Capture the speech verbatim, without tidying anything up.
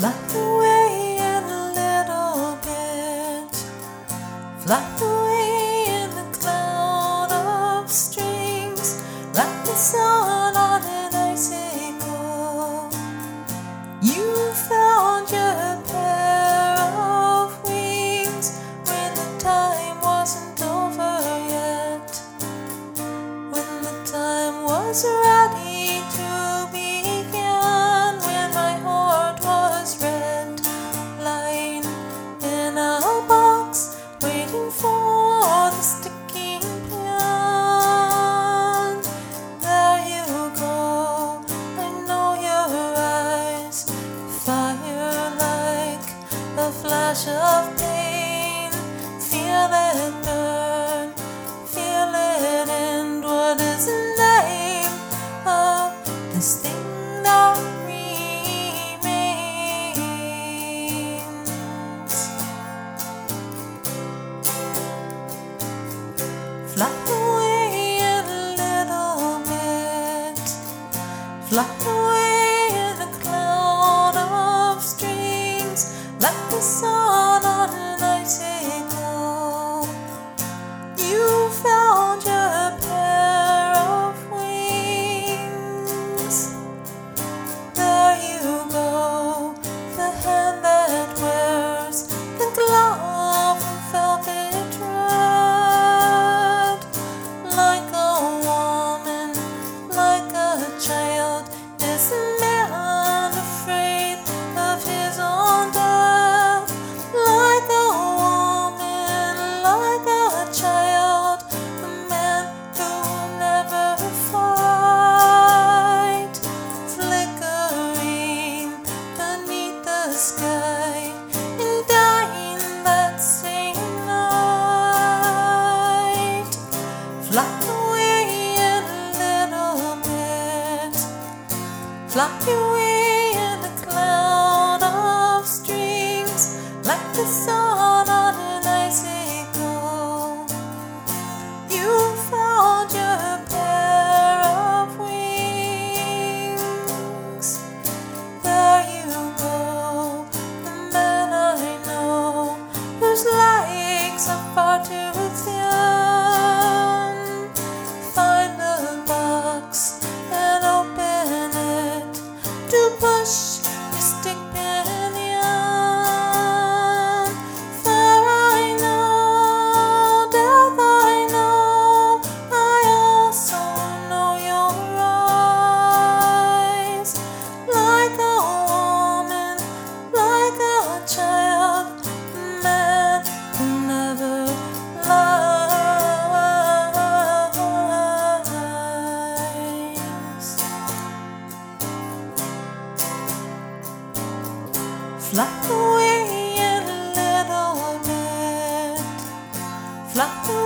Fly away in a little bit. Fly away in a cloud of strings, like the sun on an icicle. You found your pair of wings when the time wasn't over yet, when the time was ready to begin, when my heart was red, lying in a box, waiting for the sticking plan. There you go, I know your eyes, fire like a flash of pain. Feel it burn, feel it end. What is the name of this thing that remains? Fly away in a little bit. Fly away in a cloud of strings, like the sun on an icicle. You found your pair of wings. There you go, the hand that wears the glove of velvet red. Like a woman, like a child, is a man afraid of his own death. Like a woman, like a child, a man who will never fight, flickering beneath the sky and dying that same night. Fly away in a little bit. Fly away in a cloud of strings, like the sun on an icicle. You found your pair of wings. There you go, the man I know, whose legs are far too thin. Find the box and open it to push your stick pin in. For I know, death I know, I also know your eyes. Like a woman, like a child, a man who never lies. Fly away in a little bit. Fly away.